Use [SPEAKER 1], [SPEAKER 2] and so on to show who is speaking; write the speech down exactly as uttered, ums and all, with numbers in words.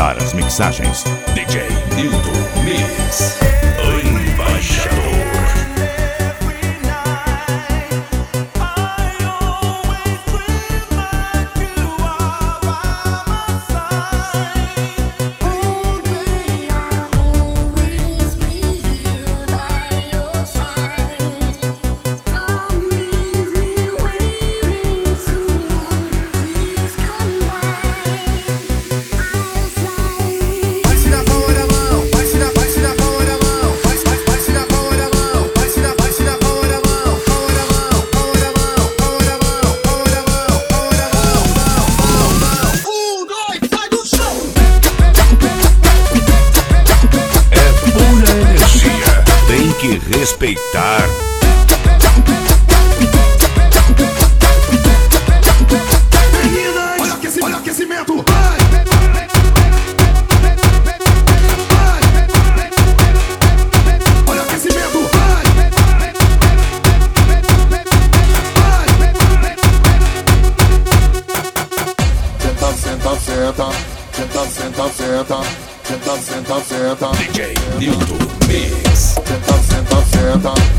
[SPEAKER 1] apresentar as mixagens D J Nilton Mix, o embaixador. Que respeitar.
[SPEAKER 2] Meninas, olha o aquecimento, olha o aquecimento. Vai. Vai. Olha o aquecimento. Vai. Vai. Senta, senta, senta. Senta, senta, senta. Senta, senta, senta.
[SPEAKER 1] D J Nilton Mix.
[SPEAKER 2] Senta, senta, senta.